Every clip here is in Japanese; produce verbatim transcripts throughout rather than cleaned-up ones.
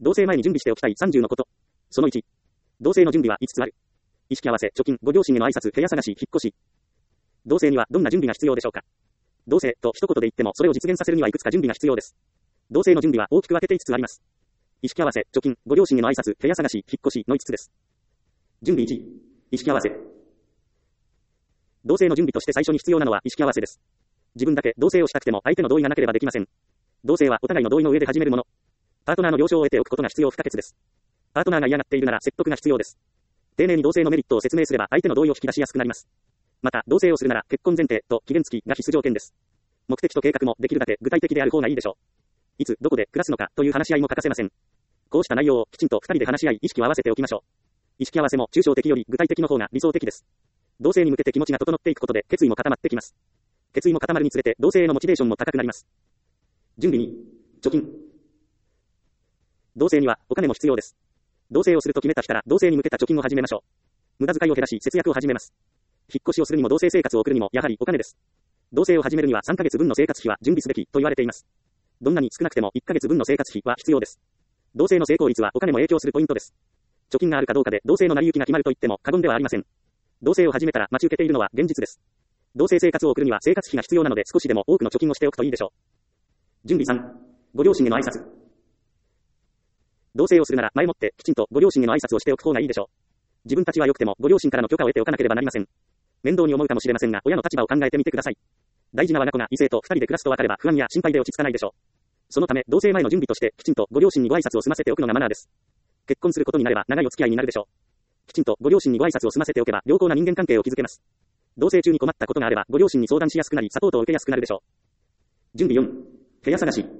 同棲前に準備しておきたいさんじゅうのこと。そのいち。同棲の準備はいつつある。意識合わせ、貯金、ご両親への挨拶、部屋探し、引っ越し。同棲にはどんな準備が必要でしょうか。同棲と一言で言ってもそれを実現させるにはいくつか準備が必要です。同棲の準備は大きく分けていつつあります。意識合わせ、貯金、ご両親への挨拶、部屋探し、引っ越しのいつつです。準備いち。意識合わせ。同棲の準備として最初に必要なのは意識合わせです。自分だけ同棲をしたくても相手の同意がなければできません。同棲はお互いの同意の上で始めるもの。パートナーの了承を得ておくことが必要不可欠です。パートナーが嫌がっているなら説得が必要です。丁寧に同棲のメリットを説明すれば相手の同意を引き出しやすくなります。また、同棲をするなら結婚前提と期限付きが必須条件です。目的と計画もできるだけ具体的である方がいいでしょう。いつ、どこで暮らすのかという話し合いも欠かせません。こうした内容をきちんと二人で話し合い意識を合わせておきましょう。意識合わせも抽象的より具体的の方が理想的です。同棲に向けて気持ちが整っていくことで決意も固まってきます。決意も固まるにつれて同棲へのモチベーションも高くなります。準備に、貯金。同棲にはお金も必要です。同棲をすると決めた日から同棲に向けた貯金を始めましょう。無駄遣いを減らし節約を始めます。引っ越しをするにも同棲生活を送るにもやはりお金です。同棲を始めるにはさんかげつぶんの生活費は準備すべきと言われています。どんなに少なくてもいっかげつぶんの生活費は必要です。同棲の成功率はお金も影響するポイントです。貯金があるかどうかで同棲の成り行きが決まると言っても過言ではありません。同棲を始めたら待ち受けているのは現実です。同棲生活を送るには生活費が必要なので少しでも多くの貯金をしておくといいでしょう。準備さん。ご両親への挨拶。同棲をするなら前もってきちんとご両親への挨拶をしておく方がいいでしょう。自分たちは良くてもご両親からの許可を得ておかなければなりません。面倒に思うかもしれませんが親の立場を考えてみてください。大事な我が子が異性と二人で暮らすと分かれば不安や心配で落ち着かないでしょう。そのため同棲前の準備としてきちんとご両親にご挨拶を済ませておくのがマナーです。結婚することになれば長いお付き合いになるでしょう。きちんとご両親にご挨拶を済ませておけば良好な人間関係を築けます。同棲中に困ったことがあればご両親に相談しやすくなりサポートを受けやすくなるでしょう。準備よん。部屋探し。引っ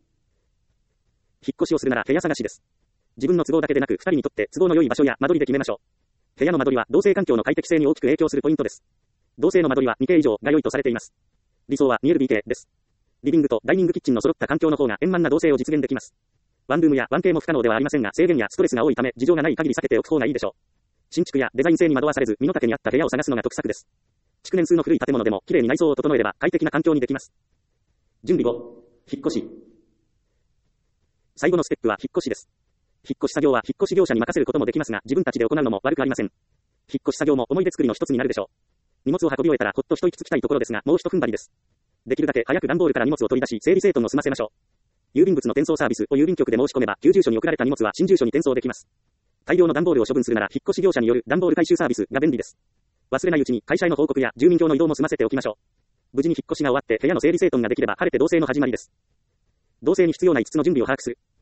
越しをするなら部屋探しです。自分の都合だけでなく二人にとって都合の良い場所や間取りで決めましょう。部屋の間取りは同棲環境の快適性に大きく影響するポイントです。同棲の間取りは にケー 以上が良いとされています。理想は にエルビーケー です。リビングとダイニングキッチンの揃った環境の方が円満な同棲を実現できます。ワンルームや ワンケー も不可能ではありませんが制限やストレスが多いため事情がない限り避けておく方がいいでしょう。新築やデザイン性に惑わされず身の丈に合った部屋を探すのが得策です。築年数の古い建物でも綺麗に内装を整えれば快適な環境にできます。準備ご。引っ越し。最後のステップは引っ越しです。引っ越し作業は引っ越し業者に任せることもできますが自分たちで行うのも悪くありません。引っ越し作業も思い出作りの一つになるでしょう。荷物を運び終えたらほっと一息つきたいところですがもう一踏ん張りです。できるだけ早く段ボールから荷物を取り出し整理整頓を済ませましょう。郵便物の転送サービスを郵便局で申し込めば旧住所に送られた荷物は新住所に転送できます。大量の段ボールを処分するなら引っ越し業者による段ボール回収サービスが便利です。忘れないうちに会社への報告や住民票の移動も済ませておきましょう。無事に引っ越しが終わって部屋の整理整頓ができれば晴れて同棲の始まりです。同棲に必要ないつつの準備を把握する。